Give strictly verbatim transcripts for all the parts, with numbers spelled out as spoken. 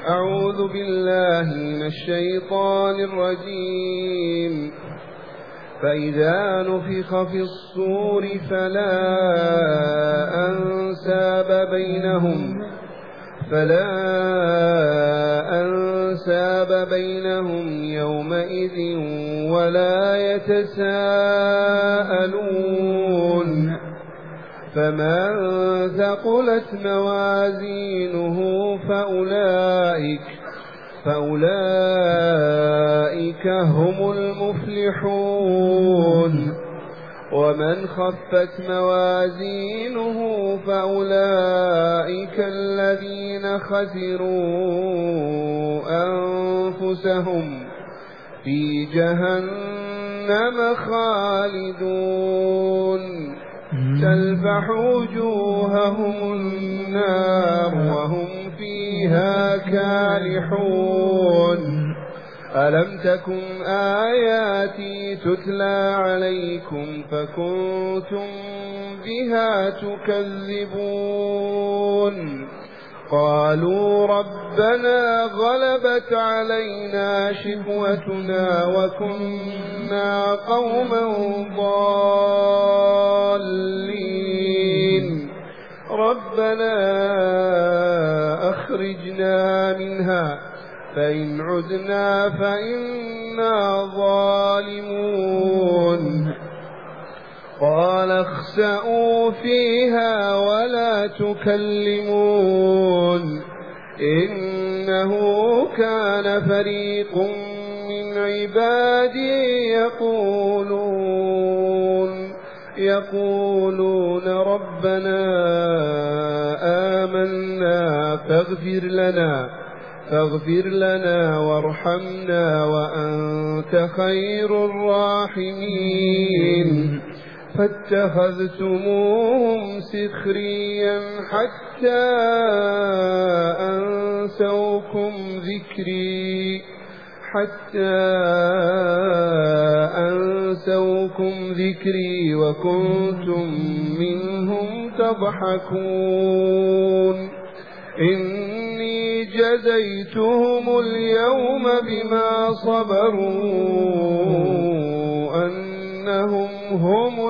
أعوذ بالله من الشيطان الرجيم. فإذا نفخ في الصور فلا أنساب بينهم فلا أنساب بينهم يومئذ ولا يتساءلون. فمن ثقلت موازينه فأولئك فأولئك هم المفلحون. ومن خفت موازينه فأولئك الذين خسروا أنفسهم في جهنم خالدون تلفح وجوههم النار وهم فيها كالحون. ألم تكن آياتي تتلى عليكم فكنتم بها تكذبون؟ قالوا ربنا غلبت علينا شقوتنا وكنا قوما ضالين ربنا أخرجنا منها فإن عدنا فإنا ظالمون. قال اخسئوا فيها ولا تكلمون إنه كان فريق من عبادي يقولون يقولون ربنا آمنا فاغفر لنا فاغفر لنا وارحمنا وأنت خير الراحمين. فاتخذتموهم سخريا حتى أنسوكم ذكري حتى أنسوكم ذكري وكنتم منهم تضحكون. إني جزيتهم اليوم بما صبروا أنهم هم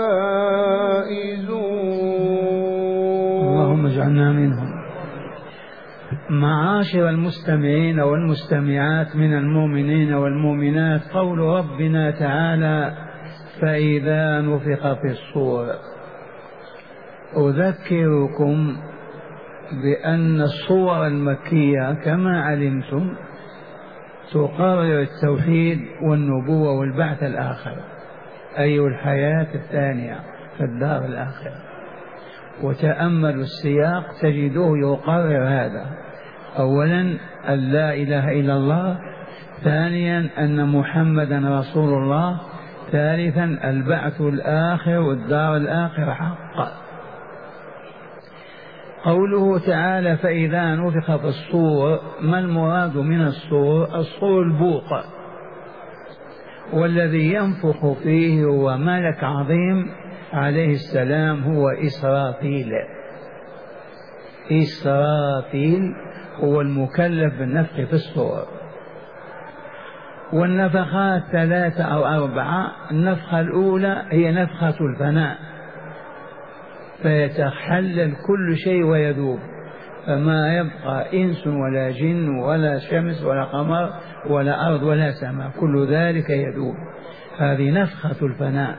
الفائزون. اللهم اجعلنا منهم. معاشر المستمعين والمستمعات من المؤمنين والمؤمنات، قول ربنا تعالى فإذا نفخ في الصور. أذكركم بأن الصور المكية كما علمتم تقرر التوحيد والنبوة والبعث الآخر، أي الحياة الثانية في الدار الآخرة. وتأملوا السياق تجدوه يقرر هذا: أولا أن لا إله إلا الله، ثانيا أن محمدا رسول الله، ثالثا البعث الآخر والدار الآخرة حق. قوله تعالى فإذا نفخ في الصور، ما المراد من الصور؟ الصور البوق، والذي ينفخ فيه هو ملك عظيم عليه السلام، هو إسرافيل. إسرافيل هو المكلف بالنفخ في الصور. والنفخات ثلاثة أو أربعة. النفخة الأولى هي نفخة الفناء، فيتحلل كل شيء ويذوب، فما يبقى إنس ولا جن ولا شمس ولا قمر ولا أرض ولا سماء، كل ذلك يذوب. هذه نفخة الفناء.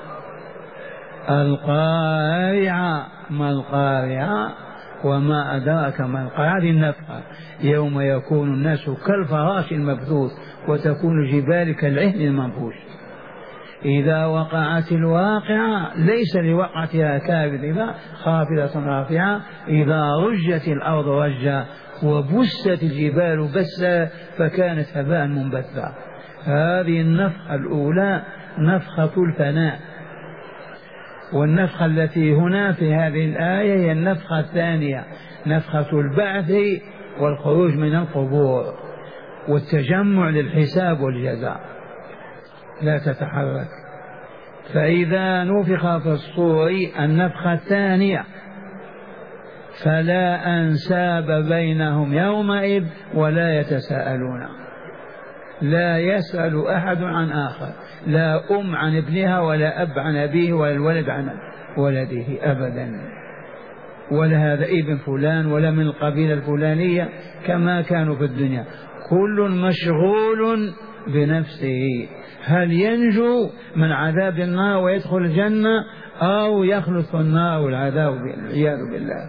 القارعة، ما القارعة وما أدراك ما القارعة؟ هذه النفخة يوم يكون الناس كالفراش المبثوث وتكون الجبال كالعهن المنفوش. إذا وقعت الواقعة ليس لوقعتها كاذبة خافضة رافعة، إذا رجت الأرض رجا وبست الجبال بسا فكانت هباء منبثا. هذه النفخة الأولى نفخة الفناء. والنفخة التي هنا في هذه الآية هي النفخة الثانية، نفخة البعث والخروج من القبور والتجمع للحساب والجزاء. لا تتحرك. فإذا نفخ في الصور النفخة الثانية فلا أنساب بينهم يومئذ ولا يتساءلون. لا يسأل أحد عن آخر، لا أم عن ابنها ولا أب عن أبيه ولا الولد عن ولده أبدا، ولا هذا ابن فلان ولا من القبيلة الفلانية كما كانوا في الدنيا. كل مشغول بنفسه، هل ينجو من عذاب النار ويدخل الجنة أو يخلص في النار والعذاب والعياذ بالله.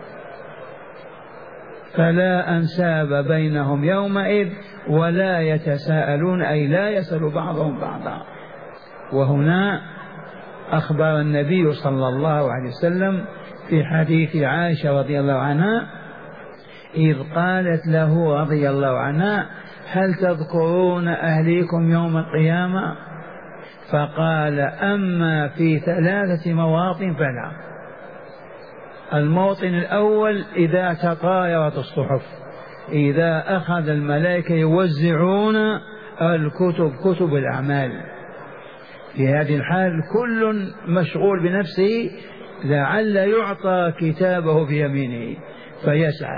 فلا أنساب بينهم يومئذ ولا يتساءلون، أي لا يسأل بعضهم بعضا. وهنا أخبر النبي صلى الله عليه وسلم في حديث عائشة رضي الله عنها إذ قالت له رضي الله عنها هل تذكرون أهليكم يوم القيامة؟ فقال أما في ثلاثة مواطن فلا. الموطن الأول إذا تطايرت الصحف، إذا أخذ الملائكة يوزعون الكتب كتب الأعمال، في هذه الحال كل مشغول بنفسه لعل يعطى كتابه بيمينه فيسعد.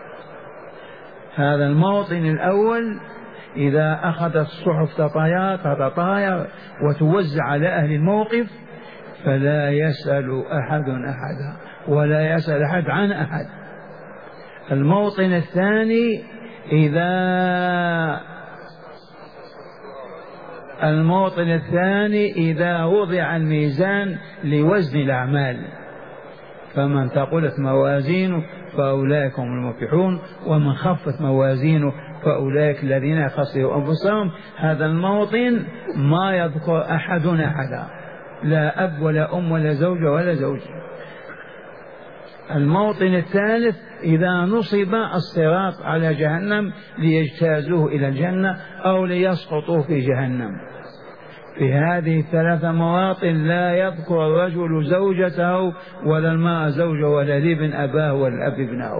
هذا الموطن الأول إذا أخذت الصحف تطاير تتطاير وتوزع على أهل الموقف فلا يسأل أحد أحدا ولا يسأل أحد عن أحد. الموطن الثاني إذا الموطن الثاني إذا وضع الميزان لوزن الأعمال، فمن ثقلت موازينه فأولئك هم المفلحون ومن خفت موازينه فأولئك الذين خسروا أنفسهم. هذا الموطن ما يذكر أحد أحدا، لا أب ولا أم ولا زوجة ولا زوج. الموطن الثالث إذا نصب الصراط على جهنم ليجتازوه إلى الجنة أو ليسقطوه في جهنم. في هذه الثلاثة مواطن لا يذكر الرجل زوجته ولا المرأة زوجه ولا الابن أباه ولا الأب ابنه.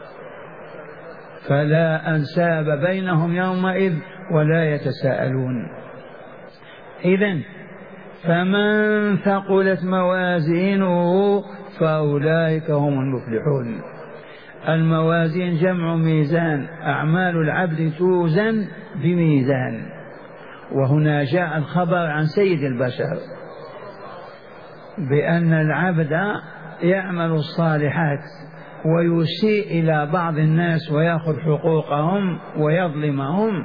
فلا أنساب بينهم يومئذ ولا يتساءلون. إذن فمن ثقلت موازينه فأولئك هم المفلحون. الموازين جمع ميزان، أعمال العبد توزن بميزان. وهنا جاء الخبر عن سيد البشر بأن العبد يعمل الصالحات ويسيء إلى بعض الناس ويأخذ حقوقهم ويظلمهم،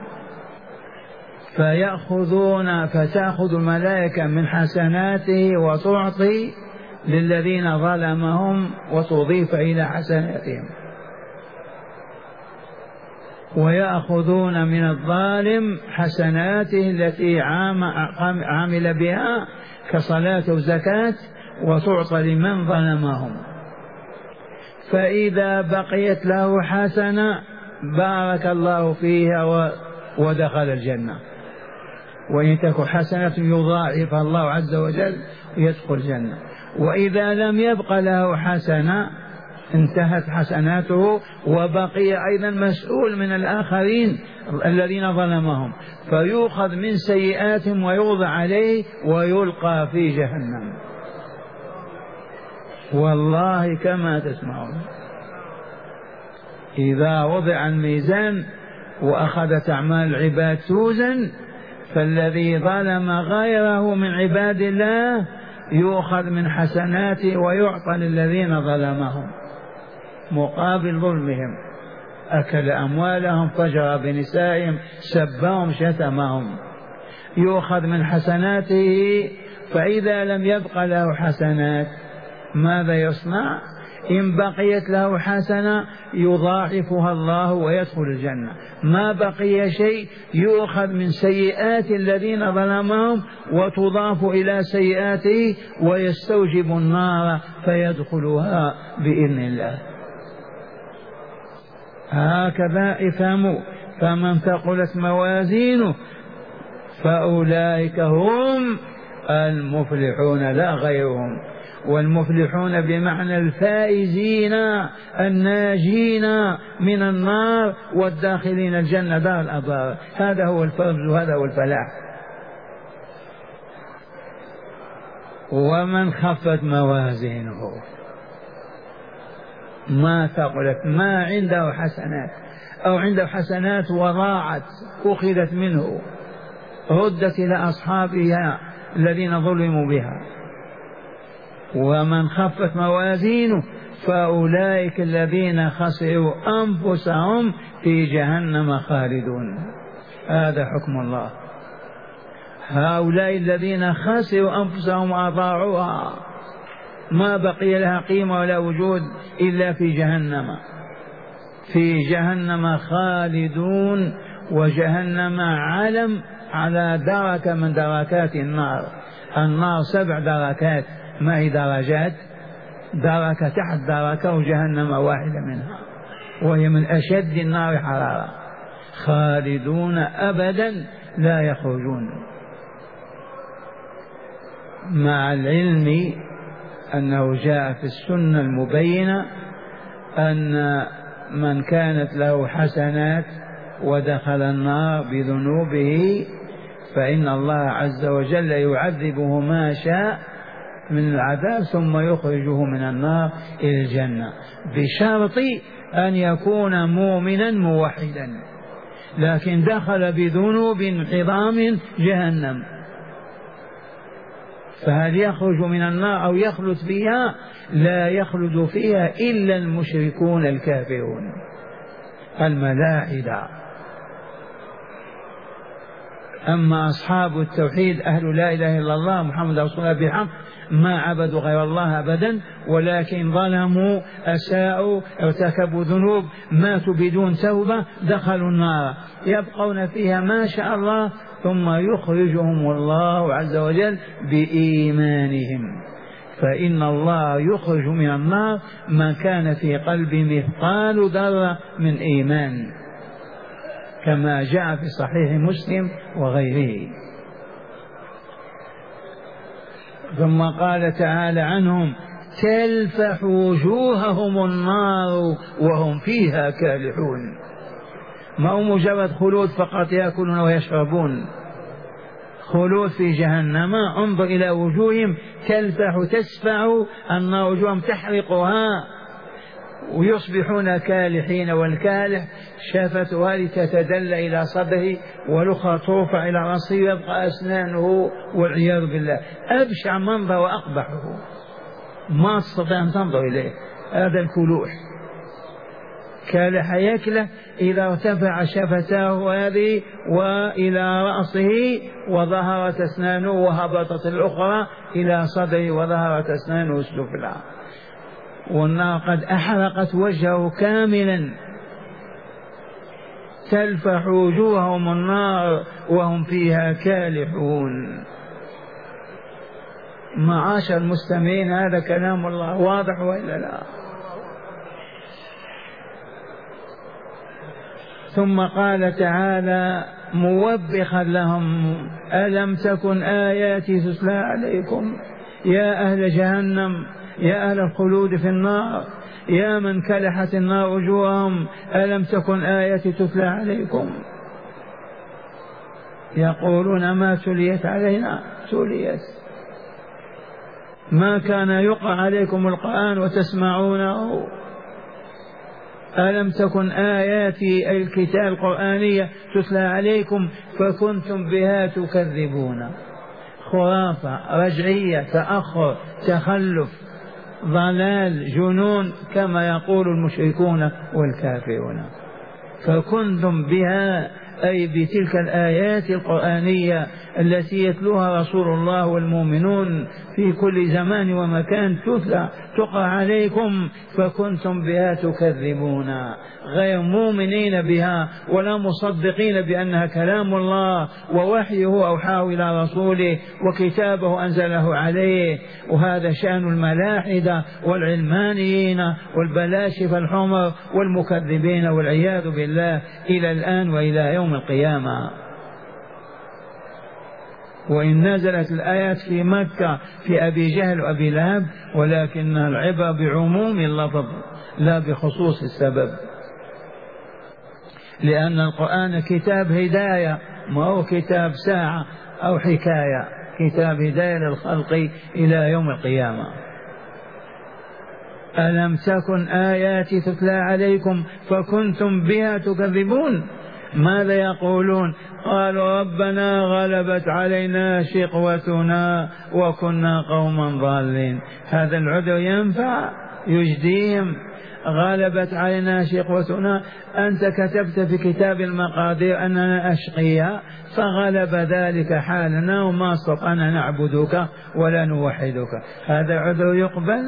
فيأخذون فتأخذ الملائكة من حسناته وتعطي للذين ظلمهم وتضيف إلى حسناتهم، ويأخذون من الظالم حسناته التي عمل بها كصلاة وزكاة وتعطى لمن ظلمهم. فإذا بقيت له حسنة بارك الله فيها ودخل الجنة، وإن تك حسنة يضاعفها الله عز وجل ويدخل الجنة. وإذا لم يبق له حسنة انتهت حسناته وبقي أيضا مسؤول من الآخرين الذين ظلمهم، فيؤخذ من سيئاتهم ويوضع عليه ويلقى في جهنم. والله كما تسمعون إذا وضع الميزان وأخذت أعمال العباد توزن، فالذي ظلم غيره من عباد الله يؤخذ من حسناته ويعطى للذين ظلمهم مقابل ظلمهم، أكل أموالهم، فجر بنسائهم، سبهم، شتمهم، يؤخذ من حسناته. فإذا لم يبق له حسنات ماذا يصنع؟ إن بقيت له حسنة يضاعفها الله ويدخل الجنة، ما بقي شيء يؤخذ من سيئات الذين ظلمهم وتضاف إلى سيئاته ويستوجب النار فيدخلها بإذن الله. هكذا افهموا. فمن ثقلت موازينه فأولئك هم المفلحون لا غيرهم. والمفلحون بمعنى الفائزين الناجين من النار والداخلين الجنة دار الأبرار. هذا هو الفوز وهذا هو الفلاح. ومن خفت موازينه ما ثقلت، ما عنده حسنات أو عنده حسنات وضاعت أخذت منه ردت إلى أصحابها الذين ظلموا بها. ومن خفت موازينه فأولئك الذين خسروا أنفسهم في جهنم خالدون. هذا حكم الله. هؤلاء الذين خسروا أنفسهم وأضاعوها ما بقي لها قيمة ولا وجود إلا في جهنم، في جهنم خالدون. وجهنم علم على دركة من دركات النار. النار سبع دركات، ما هي درجات، دركة تحت دركة، وجهنم واحدة منها وهي من أشد النار حرارة. خالدون أبدا لا يخرجون، مع العلم أنه جاء في السنة المبينة أن من كانت له حسنات ودخل النار بذنوبه فإن الله عز وجل يعذبه ما شاء من العذاب ثم يخرجه من النار إلى الجنة، بشرط أن يكون مؤمنا موحدا. لكن دخل بذنوب عظام جهنم، فهل يخرج من النار أو يخلد فيها؟ لا يخلد فيها إلا المشركون الكافرون الملاحدة. أما أصحاب التوحيد أهل لا إله إلا الله محمد رسول الله بحق ما عبدوا غير الله أبدا، ولكن ظلموا أساءوا ارتكبوا ذنوب ماتوا بدون توبة دخلوا النار، يبقون فيها ما شاء الله ثم يخرجهم الله عز وجل بإيمانهم. فإن الله يخرج من النار من كان في قلبه مثقال ذرة من إيمان، كما جاء في صحيح مسلم وغيره. ثم قال تعالى عنهم تلفح وجوههم النار وهم فيها كالحون. ما هو مجرد خلود فقط يأكلون ويشربون، خلود في جهنم. انظر إلى وجوههم تلفح تسفع النار وجوههم تحرقها ويصبحون كالحين. والكالح شافته هذه تتدل إلى صدره والأخرى ترفع إلى رأسه يبقى أسنانه والعياذ بالله. أبشع منظر وأقبحه ما تستطيع أن تنظر إليه. هذا الكلوح كالح يكله إذا ارتفع شفتاه هذه وإلى رأسه وظهرت أسنانه وهبطت الأخرى إلى صدره وظهرت أسنانه السفلى، والنار قد أحرقت وجهه كاملا. تلفح وجوههم النار وهم فيها كالحون. معاشر المستمعين هذا كلام الله واضح وإلا لا؟ ثم قال تعالى موبخا لهم ألم تكن آياتي تتلى عليكم يا أهل جهنم يا أهل الخلود في النار يا من كلحت النار وجوههم ألم تكن آياتي تتلى عليكم. يقولون ما تليت علينا، تليت ما كان يقرأ عليكم القرآن وتسمعونه. ألم تكن آياتي الكتاب القرآنية تتلى عليكم فكنتم بها تكذبون. خرافة، رجعية، تأخر، تخلف، ضلال، جنون كما يقول المشركون والكافرون. فكنتم بها أي بتلك الآيات القرآنية التي يتلوها رسول الله والمؤمنون في كل زمان ومكان تتلى تقرأ عليكم فكنتم بها تكذبون، غير مؤمنين بها ولا مصدقين بأنها كلام الله ووحيه أوحاه إلى رسوله وكتابه أنزله عليه. وهذا شأن الملاحدة والعلمانيين والبلاشفة الحمر والمكذبين والعياذ بالله إلى الآن وإلى يوم القيامة. وإن نزلت الآيات في مكة في أبي جهل وأبي لهب ولكن العبرة بعموم اللفظ لا بخصوص السبب، لأن القرآن كتاب هداية ما هو كتاب ساعة أو حكاية، كتاب هداية للخلق إلى يوم القيامة. ألم تكن آياتي تتلى عليكم فكنتم بها تكذبون. ماذا يقولون؟ قالوا ربنا غلبت علينا شقوتنا وكنا قوما ضالين. هذا العذر ينفع؟ يجديهم. غلبت علينا شقوتنا، أنت كتبت في كتاب المقادير أننا أشقياء فغلب ذلك حالنا وما استطعنا نعبدك ولا نوحدك. هذا عذر يقبل؟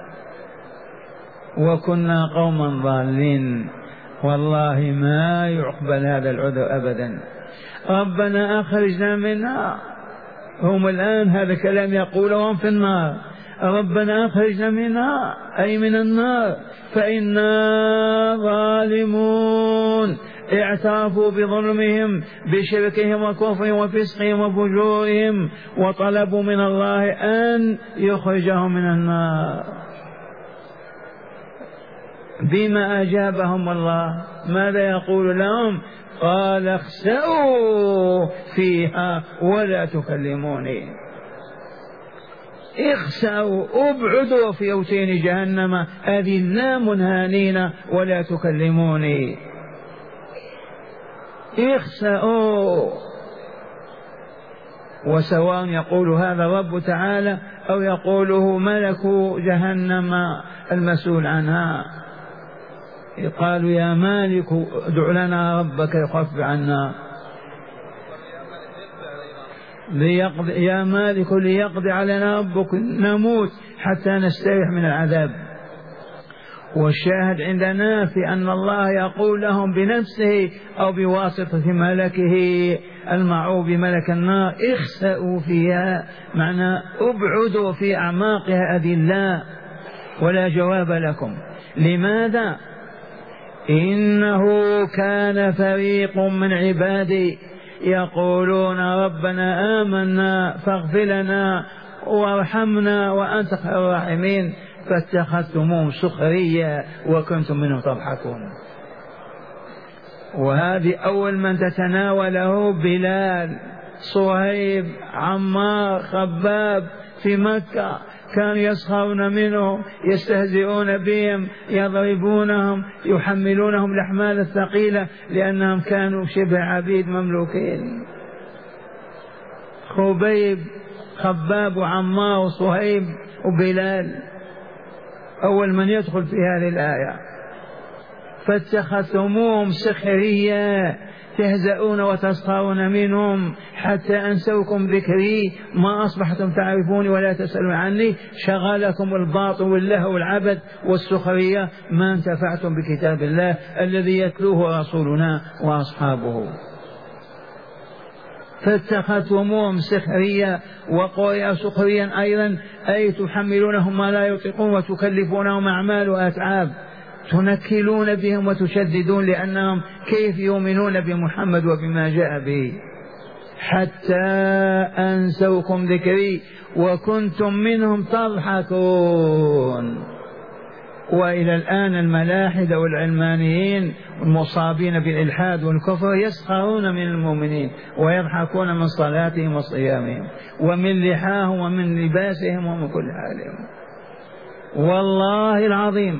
وكنا قوما ضالين. والله ما يقبل هذا العذر أبدا. ربنا أخرجنا منها. هم الآن هذا كلام يقولهم في النار. ربنا أخرجنا منها أي من النار فإنا ظالمون. اعترفوا بظلمهم بشركهم وكفرهم وفسقهم وفجورهم وطلبوا من الله أن يخرجهم من النار. بما أجابهم الله؟ ماذا يقول لهم؟ قال اخسئوا فيها ولا تكلموني. اخسئوا، ابعدوا في أوتين جهنم أذلا منهانين ولا تكلموني. اخسئوا. وسواء يقول هذا رب تعالى أو يقوله ملك جهنم المسؤول عنها. قالوا يا مالك ادع لنا ربك يخفف عنا، ليقضي يا مالك ليقضي علينا ربك نموت حتى نستريح من العذاب. والشاهد عندنا في أن الله يقول لهم بنفسه أو بواسطة ملكه المعوب بملك النار اخسئوا فيها، معنى ابعدوا في أعماقها أذلاء ولا جواب لكم. لماذا؟ إنه كان فريق من عبادي يقولون ربنا آمنا فاغفر لنا وارحمنا وأنت خير الراحمين فاتخذتموهم سخريا وكنتم منهم تضحكون. وهذه أول من تتناوله بلال، صهيب، عمار، خباب في مكة، كانوا يسخرون منهم، يستهزئون بهم، يضربونهم، يحملونهم الأحمال الثقيلة لأنهم كانوا شبه عبيد مملوكين. خبيب، خباب وعمار وصهيب وبلال أول من يدخل في هذه الآية. فاتخذتموهم سخريا تهزؤون وتسخرون منهم حتى أنسوكم ذكري ما أصبحتم تعرفوني ولا تسألون عني. شغلكم الباطل واللهو والعبث والسخرية، ما انتفعتم بكتاب الله الذي يتلوه رسولنا وأصحابه. فاتخذتموهم سخريا وقرئ سخريا أيضا أي تحملونهم ما لا يطيقون وتكلفونهم أعمال وأتعاب، تنكلون بهم وتشددون لأنهم كيف يؤمنون بمحمد وبما جاء به. حتى أنسوكم ذكري وكنتم منهم تضحكون. وإلى الآن الملاحدة والعلمانيين المصابين بالإلحاد والكفر يسخرون من المؤمنين ويضحكون من صلاتهم وصيامهم ومن لحاهم ومن لباسهم ومن كل حالهم. والله العظيم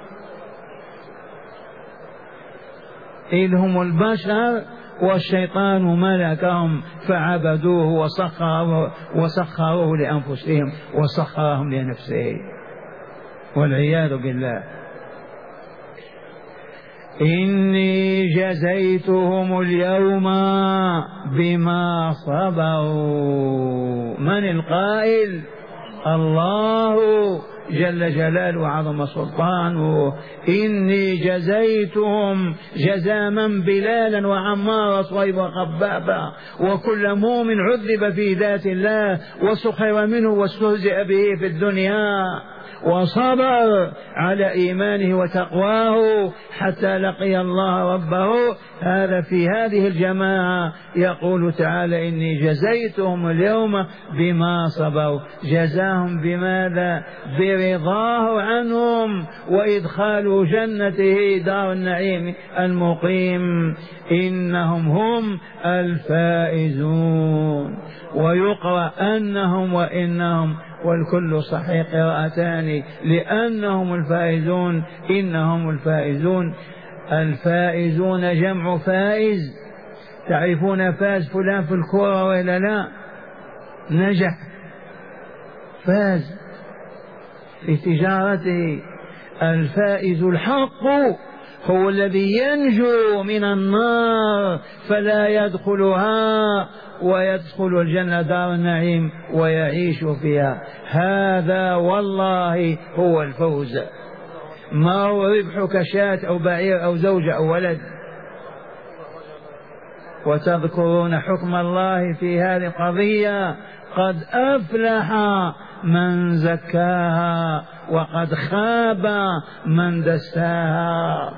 إذ هم البشر والشيطان ملكهم فعبدوه وسخروه, وسخروه لأنفسهم وسخرهم لنفسه والعياذ بالله. إني جزيتهم اليوم بما صبروا. من القائل؟ الله جل جلاله وعظم سلطانه. إني جزيتهم جزاء من بلالا وعمار وصهيب وخبابا وكل مؤمن عذب في ذات الله وسخر منه واستهزئ به في الدنيا وصبر على إيمانه وتقواه حتى لقي الله ربه. هذا في هذه الجماعة يقول تعالى إني جزيتهم اليوم بما صبروا. جزاهم بماذا؟ برضاه عنهم وإدخال جنته دار النعيم المقيم. إنهم هم الفائزون. ويقرأ أنهم وإنهم والكل صحيح قراءتان لأنهم الفائزون. إنهم الفائزون. الفائزون جمع فائز. تعرفون فاز فلان في الكرة وإلا لا؟ نجح، فاز في تجارته. الفائز الحق هو الذي ينجو من النار فلا يدخلها ويدخل الجنة دار النعيم ويعيش فيها. هذا والله هو الفوز، ما هو ربحك شاة أو بعير أو زوجة أو ولد. وتذكرون حكم الله في هذه القضية. قد أفلح من زكاها وقد خاب من دساها.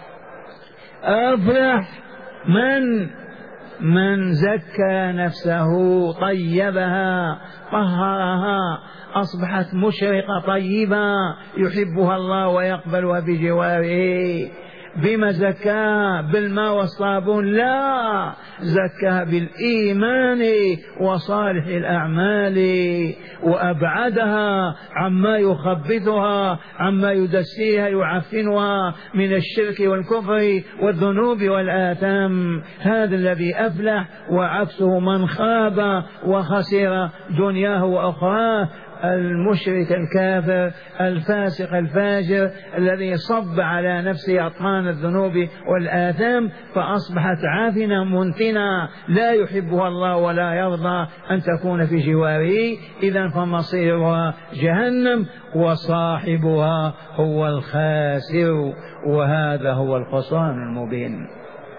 أفلح من من زكى نفسه، طيبها، طهرها، أصبحت مشرقة طيبة يحبها الله ويقبلها بجواره. بما زكاها؟ بالماء والصابون؟ لا، زكاها بالإيمان وصالح الأعمال، وأبعدها عما يخبثها، عما يدسيها يعفنها من الشرك والكفر والذنوب والآثام. هذا الذي أفلح، وعكسه من خاب وخسر دنياه وأخراه. المشرك الكافر الفاسق الفاجر الذي صب على نفسه أطمان الذنوب والآثام فأصبحت عافنة منتنة لا يحبها الله ولا يرضى أن تكون في جواره. إذن فمصيرها جهنم وصاحبها هو الخاسر، وهذا هو الخسران المبين.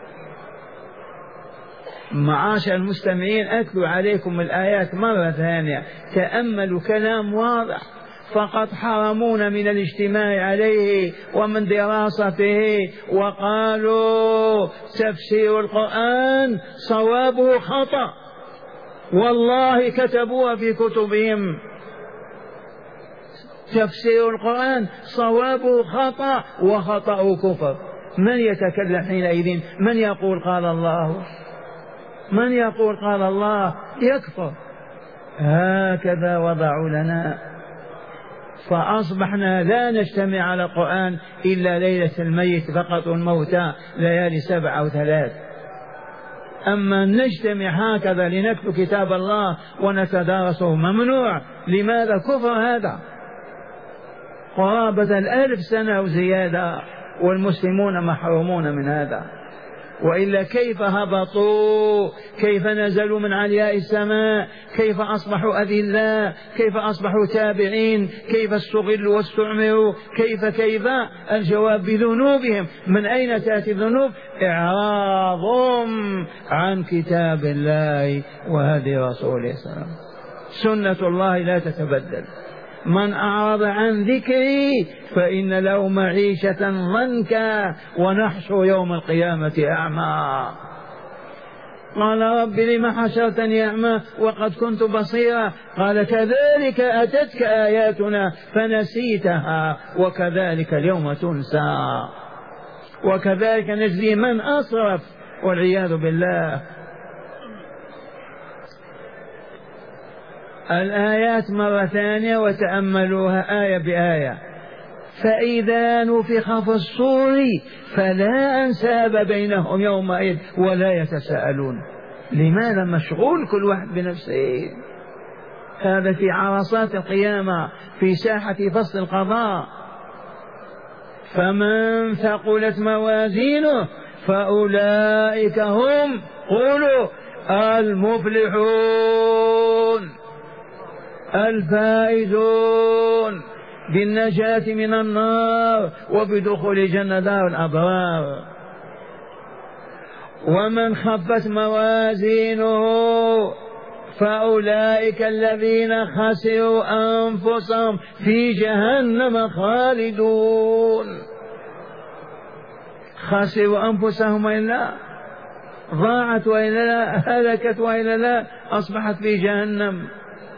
معاشر المستمعين، أتلو عليكم الآيات مرة ثانية، تأملوا كلام واضح. فقد حرمونا من الاجتماع عليه ومن دراسته، وقالوا تفسير القرآن صوابه خطأ، والله كتبوها في كتبهم. تفسير القرآن صوابه خطأ وخطأه كفر. من يتكلم حينئذ؟ من يقول قال الله؟ من يقول قال الله؟ يكفر. هكذا وضعوا لنا، فأصبحنا لا نجتمع على القرآن إلا ليلة الميت فقط، والموتى ليالي سبع أو ثلاث. أما نجتمع هكذا لنكتب كتاب الله ونتدارسه ممنوع. لماذا؟ كفر هذا، قرابة الألف سنة وزيادة، والمسلمون محرومون من هذا. وإلا كيف هبطوا؟ كيف نزلوا من علياء السماء؟ كيف أصبحوا أذلاء؟ كيف أصبحوا تابعين؟ كيف استغلوا واستعمروا؟ كيف كيف الجواب بذنوبهم. من أين تأتي الذنوب؟ إعراضهم عن كتاب الله وهدي رسوله صلى الله عليه وسلم. سنة الله لا تتبدل. من أعرض عن ذكري فإن له معيشة ضنكا ونحشر يوم القيامة أعمى. قال رب لم حشرتني أعمى وقد كنت بصيرا؟ قال كذلك أتتك آياتنا فنسيتها وكذلك اليوم تنسى. وكذلك نجزي من أسرف والعياذ بالله. الآيات مرة ثانية وتأملوها آية بآية. فإذا نفخ في الصور فلا أنساب بينهم يومئذ ولا يتساءلون. لماذا؟ مشغول كل واحد بنفسه. هذا في عرصات القيامة، في ساحة فصل القضاء. فمن ثقلت موازينه فأولئك هم قولوا المفلحون الفائزون بالنجاة من النار وبدخول الجنة دار الأبرار. ومن خفت موازينه فأولئك الذين خسروا أنفسهم في جهنم خالدون. خسروا أنفسهم وإلا ضاعت وإلا لا، هلكت وإلا لا، أصبحت في جهنم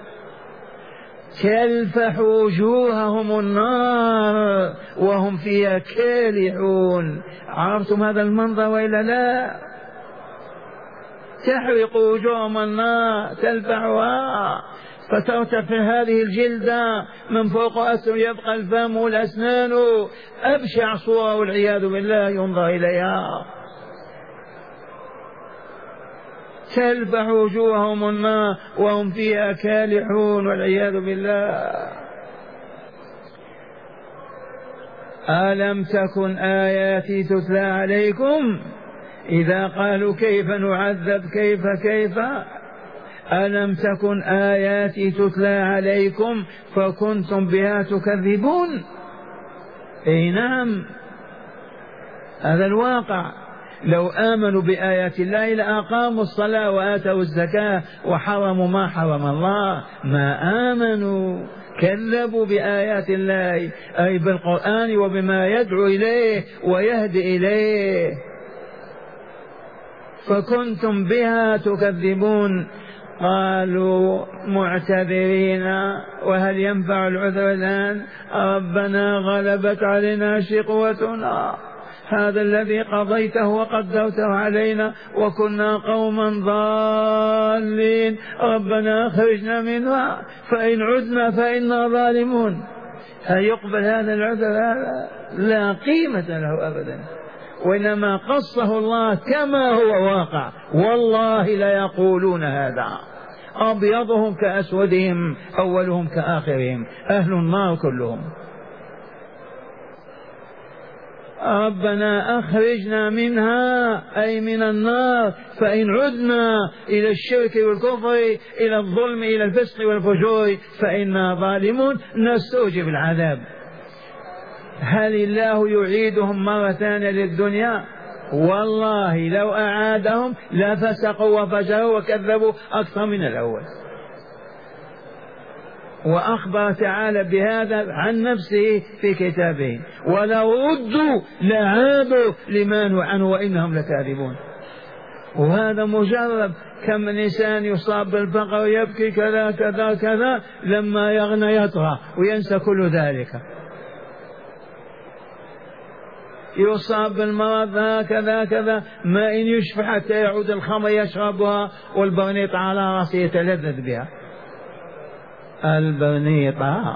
تلفح وجوههم النار وهم فيها كالحون. عرفتم هذا المنظر وإلا لا؟ تحرق وجوههم النار، تلفحها، فترتفع هذه الجلدة من فوق أسر يبقى الفم والأسنان، أبشع صورة والعياذ بالله ينظر إليها، تلفح وجوههم النار وهم فيها كالحون والعياذ بالله. ألم تكن آياتي تتلى عليكم؟ إذا قالوا كيف نعذب كيف كيف ألم تكن آياتي تتلى عليكم فكنتم بها تكذبون؟ أي نعم، هذا الواقع. لو آمنوا بآيات الله لأقاموا الصلاة وآتوا الزكاة وحرموا ما حرم الله، ما آمنوا، كذبوا بآيات الله أي بالقرآن وبما يدعو إليه ويهدي إليه، فكنتم بها تكذبون. قالوا معتذرين وهل ينفع العذر الآن؟ ربنا غلبت علينا شقوتنا، هذا الذي قضيته وقدرته علينا وكنا قوما ضالين، ربنا أخرجنا منها فإن عدنا فإنا ظالمون. هل يقبل هذا العذر؟ هذا لا قيمة له أبدا، وإنما قصه الله كما هو واقع. والله لا يقولون هذا، أبيضهم كأسودهم أولهم كآخرهم، أهل النار كلهم. ربنا أخرجنا منها أي من النار فإن عدنا إلى الشرك والكفر إلى الظلم إلى الفسق والفجور فإنا ظالمون نستوجب العذاب. هل الله يعيدهم مرة ثانية للدنيا؟ والله لو أعادهم لفسقوا وفجروا وكذبوا أكثر من الأول. وأخبر تعالى بهذا عن نفسه في كتابه: ولو ردوا لعادوا لما نهوا عنه وإنهم لكاذبون. وهذا مجرب. كم من إنسان يصاب بالفقر ويبكي كذا كذا كذا، لما يغنى يطغى وينسى كل ذلك. يصاب بالمرض هكذا كذا، ما إن يشفى حتى يعود الخمر يشربها والبرنيط على رأسه يتلذذ بها. البرنيطة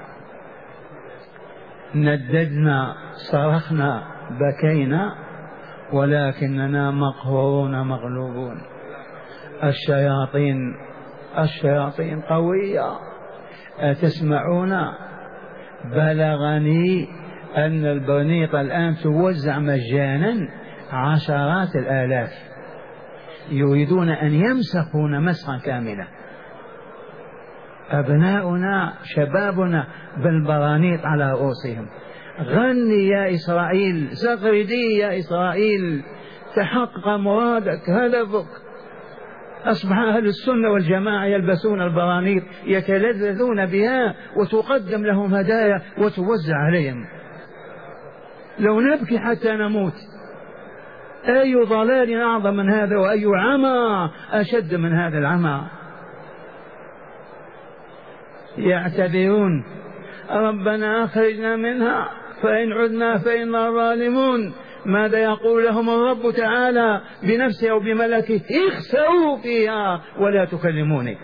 نددنا صرخنا بكينا ولكننا مقهورون مغلوبون. الشياطين الشياطين قوية. أتسمعون؟ بلغني أن البرنيطة الآن توزع مجانا عشرات الآلاف، يريدون أن يمسخون مسخا كاملا. أبناؤنا شبابنا بالبرانيط على رؤوسهم. غني يا إسرائيل، زغردي يا إسرائيل، تحقق مرادك هدفك. أصبح أهل السنة والجماعة يلبسون البرانيط يتلذذون بها وتقدم لهم هدايا وتوزع عليهم. لو نبكي حتى نموت. أي ضلال أعظم من هذا، وأي عمى أشد من هذا العمى. يعتذرون: ربنا أخرجنا منها فإن عدنا فإنا ظالمون. ماذا يقول لهم الرب تعالى بنفسه أو بملكه؟ اخسئوا فيها ولا تكلموني،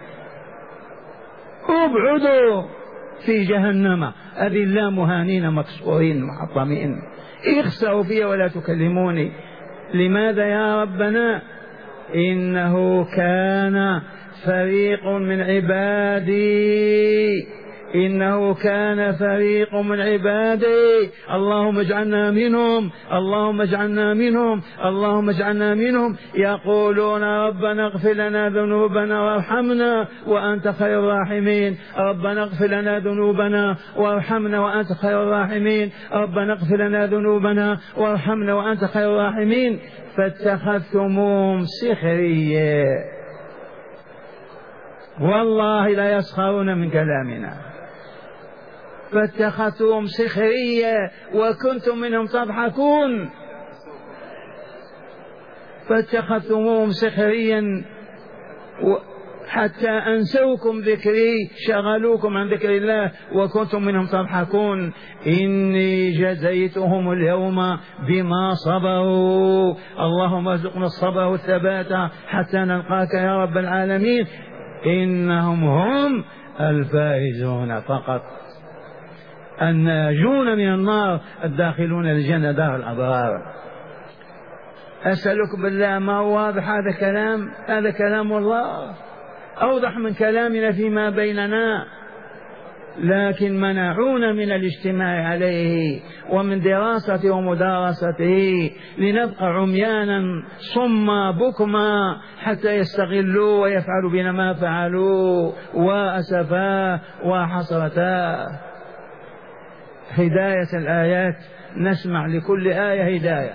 ابعدوا في جهنم أذلا مهانين مكسورين محطمين، اخسئوا فيها ولا تكلموني. لماذا يا ربنا؟ إنه كان فريق من عبادي إنه كان فريق من عبادي اللهم اجعلنا منهم اللهم اجعلنا منهم اللهم اجعلنا منهم يقولون ربنا اغفر لنا ذنوبنا وارحمنا وأنت خير الراحمين. ربنا اغفر لنا ذنوبنا وارحمنا وأنت خير الراحمين. ربنا اغفر لنا ذنوبنا وارحمنا وأنت خير الراحمين. فاتخذتموهم سخريا. والله لا يسخرون من كلامنا. فاتخذتهم سخريا وكنتم منهم تضحكون. فاتخذتموهم سخريا حتى أنسوكم ذكري، شغلوكم عن ذكر الله وكنتم منهم تضحكون. إني جزيتهم اليوم بما صبروا. اللهم ارزقنا الصبر والثبات حتى نلقاك يا رب العالمين. إنهم هم الفائزون فقط، الناجون من النار الداخلون الجنة دار الأبرار. أسألك بالله، ما هو واضح هذا كلام؟ هذا كلام الله أوضح من كلامنا فيما بيننا، لكن منعونا من الاجتماع عليه ومن دراسته ومدارسته، لنبقى عميانا صما بكما حتى يستغلوا ويفعلوا بنا ما فعلوا، وأسفا وحسرتا. هداية الآيات، نسمع لكل آية هداية.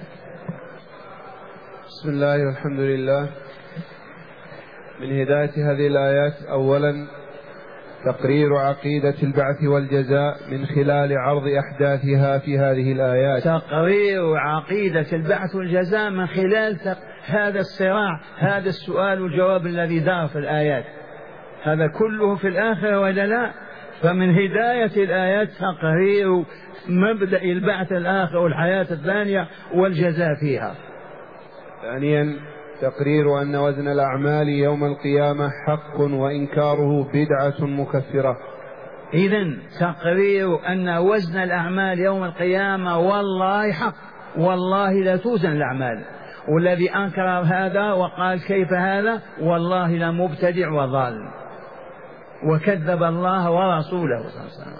بسم الله والحمد لله. من هداية هذه الآيات أولا تقرير عقيدة البعث والجزاء من خلال عرض أحداثها في هذه الآيات. تقرير عقيدة البعث والجزاء من خلال هذا الصراع، هذا السؤال والجواب الذي دار في الآيات، هذا كله في الآخرة ولا لا؟ فمن هداية الآيات تقرير مبدأ البعث الآخر والحياة الثانية والجزاء فيها. ثانيا تقرير أن وزن الأعمال يوم القيامة حق وإنكاره بدعة مكفرة. إذن تقرير أن وزن الأعمال يوم القيامة والله حق، والله لا توزن الأعمال، والذي أنكر هذا وقال كيف هذا والله لمبتدع وضال وكذب الله ورسوله صلى الله عليه وسلم.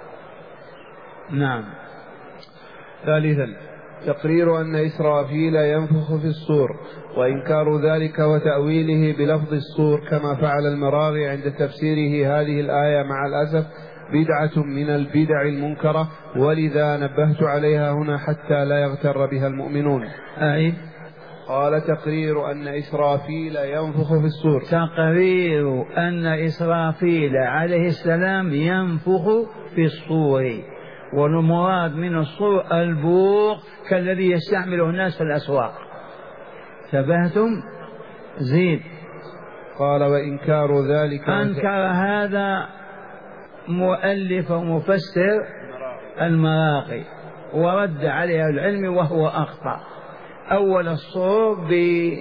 نعم. ثالثا تقرير أن إسرافيل ينفخ في الصور، وإنكار ذلك وتأويله بلفظ الصور كما فعل المراغي عند تفسيره هذه الآية مع الأسف بدعة من البدع المنكرة، ولذا نبهت عليها هنا حتى لا يغتر بها المؤمنون. أي قال تقرير أن إسرافيل ينفخ في الصور، تقرير أن إسرافيل عليه السلام ينفخ في الصور، والمراد من الصور البوق كالذي يستعمله الناس في الأسواق. تبهتم؟ زيد. قال وإنكار ذلك أنكر هذا مؤلف ومفسر المراقي ورد عليه العلم وهو أخطأ. أول الصور ب...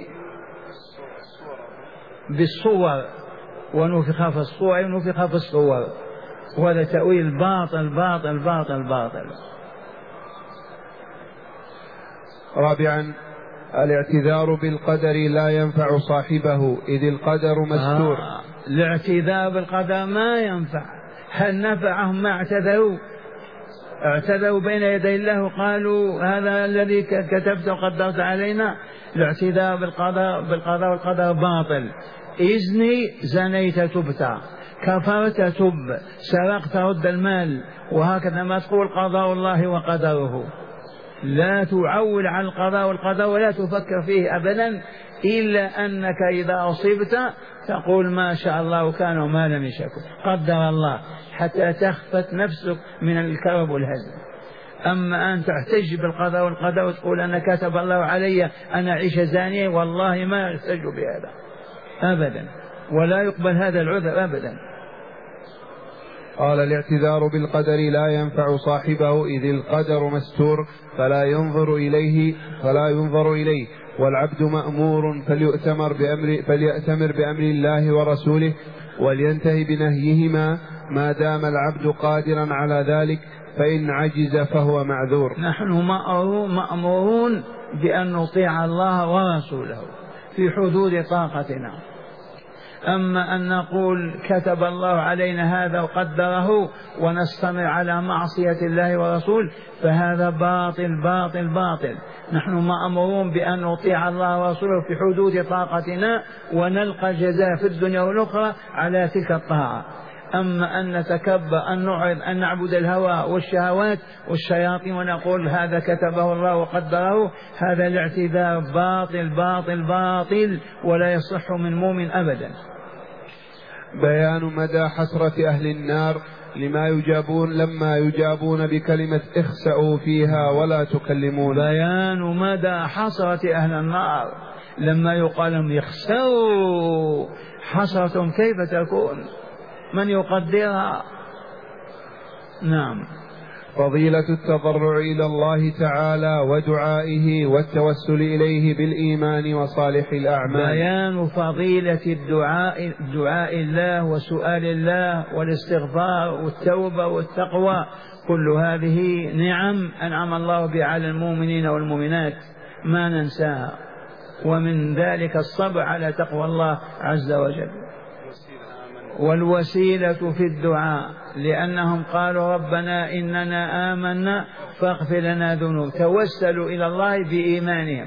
بالصور، ونفخ في الصور ونفخ في الصور، وهذا تأويل باطل باطل باطل باطل. رابعا الاعتذار بالقدر لا ينفع صاحبه إذ القدر مستور. آه. الاعتذار بالقدر ما ينفع. هل نفعهم ما اعتذروا؟ اعتذروا بين يدي الله وقالوا هذا الذي كتبت وقدرت علينا. الاعتذار بالقدر بالقضاء والقدر باطل. إذني زنيت تبت، كفرت تب، سرقت رد المال، وهكذا ما تقول قضاء الله وقدره. لا تعول على القضاء والقدر ولا تفكر فيه أبدا، إلا أنك إذا أصبت تقول ما شاء الله وكان وما لم يشاء قدر الله، حتى تخفت نفسك من الكرب والهزل. أما أن تحتج بالقضاء والقدر وتقول أنا كتب الله علي أنا أعيش زانية، والله ما يحتج بهذا أبدا، ولا يقبل هذا العذر أبدا. قال الاعتذار بالقدر لا ينفع صاحبه إذ القدر مستور فلا ينظر إليه فلا ينظر إليه والعبد مأمور فليؤتمر بأمر, فليأتمر بأمر الله ورسوله ولينتهي بنهيهما ما دام العبد قادرا على ذلك، فإن عجز فهو معذور. نحن مأمورون بأن نطيع الله ورسوله في حدود طاقتنا. أما أن نقول كتب الله علينا هذا وقدره ونستمر على معصية الله ورسوله فهذا باطل باطل باطل. نحن مأمورون بأن نطيع الله ورسوله في حدود طاقتنا ونلقى الجزاء في الدنيا والأخرى على تلك الطاعة. أما أن نتكبر أن نعرض أن نعبد الهوى والشهوات والشياطين ونقول هذا كتبه الله وقدره، هذا الاعتذار باطل باطل باطل ولا يصح من مؤمن أبدا. بيان مدى حسرة أهل النار لما يجابون لما يجابون بكلمة اخسأوا فيها ولا تكلمون. بيان مدى حسرة أهل النار لما يقال لهم يخسأوا، حسرة كيف تكون؟ من يقدرها؟ نعم. فضيلة التضرع إلى الله تعالى ودعائه والتوسل إليه بالإيمان وصالح الأعمال. بيان فضيلة الدعاء دعاء الله وسؤال الله والاستغفار والتوبة والتقوى، كل هذه نعم أنعم الله بها على المؤمنين والمؤمنات ما ننساها، ومن ذلك الصبر على تقوى الله عز وجل. والوسيلة في الدعاء لأنهم قالوا ربنا إننا آمنا فاغفر لنا ذنوب، توسلوا إلى الله بإيمانهم.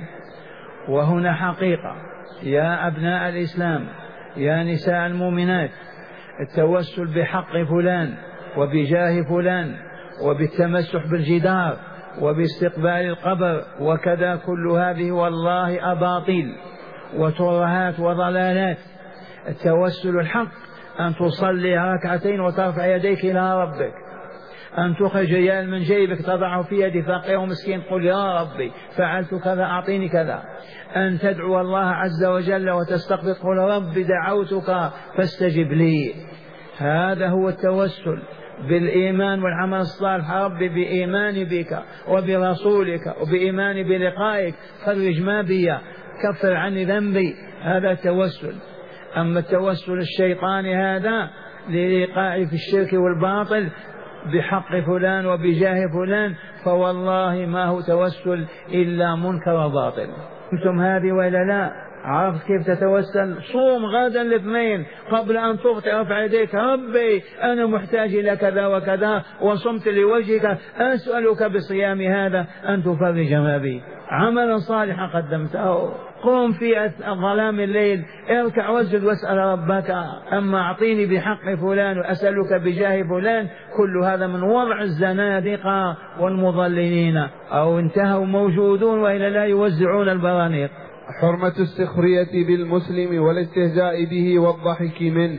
وهنا حقيقة يا أبناء الإسلام يا نساء المؤمنات، التوسل بحق فلان وبجاه فلان وبالتمسح بالجدار وباستقبال القبر وكذا، كل هذه والله أباطيل وترهات وضلالات. التوسل الحق أن تصلي ركعتين وترفع يديك إلى ربك، أن تخرج ريال من جيبك تضعه في يد فقير ومسكين قل يا ربي فعلت كذا أعطيني كذا، أن تدعو الله عز وجل وتستغفر قل ربي دعوتك فاستجب لي. هذا هو التوسل بالإيمان والعمل الصالح. ربي بإيماني بك وبرسولك وبإيماني بلقائك فرج ما بي، كفر عني ذنبي، هذا التوسل. أما التوسل الشيطاني هذا للإيقاع في الشرك والباطل بحق فلان وبجاه فلان، فوالله ما هو توسل إلا منكر وباطل. أنتم هذه ولا لا؟ عرفت كيف تتوسل؟ صوم غدا الاثنين قبل أن تفطر ارفع يديك ربي أنا محتاج إلى كذا وكذا وصمت لوجهك أسألك بصيام هذا أن تفرج ما بي، عملا صالحا قدمته. قم في ظلام الليل اركع واسجد واسأل ربك. أما أعطيني بحق فلان وأسألك بجاه فلان، كل هذا من وضع الزنادقة والمضللين، أو انتهوا موجودون وإلا لا يوزعون البرانيق. حرمة السخرية بالمسلم والاستهزاء به والضحك منه.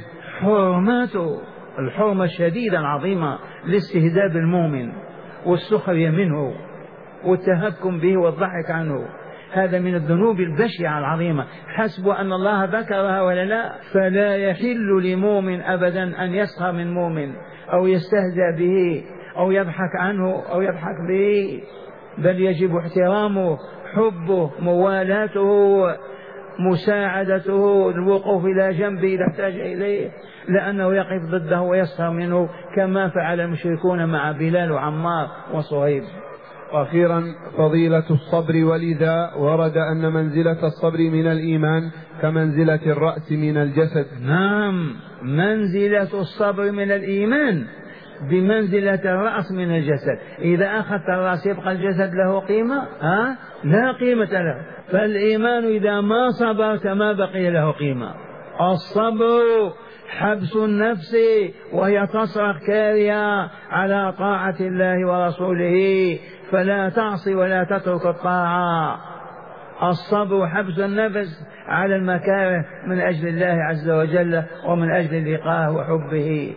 حرمته الحرمة الشديدة العظيمة الاستهزاء بالمؤمن والسخرية منه والتهكم به والضحك عنه، هذا من الذنوب البشعة العظيمة. حسب أن الله ذكرها ولا لا؟ فلا يحل لمؤمن أبدا أن يسخر من مؤمن أو يستهزأ به أو يضحك عنه أو يضحك به، بل يجب احترامه، حبه، موالاته، مساعدته، الوقوف إلى جنبه إذا احتاج إليه، لأنه يقف ضده ويسخر منه كما فعل المشركون مع بلال وعمار وصهيب. أخيرا فضيلة الصبر، ولذا ورد أن منزلة الصبر من الإيمان كمنزلة الرأس من الجسد. نعم، منزلة الصبر من الإيمان بمنزلة الرأس من الجسد. إذا أخذت الرأس يبقى الجسد له قيمة؟ ها؟ لا قيمة له. فالإيمان إذا ما صبرت ما بقي له قيمة. الصبر حبس النفس وهي تصرخ كارهة على طاعة الله ورسوله، فلا تعصي ولا تترك الطاعة. الصبر حبس النفس على المكاره من أجل الله عز وجل ومن أجل لقاه وحبه.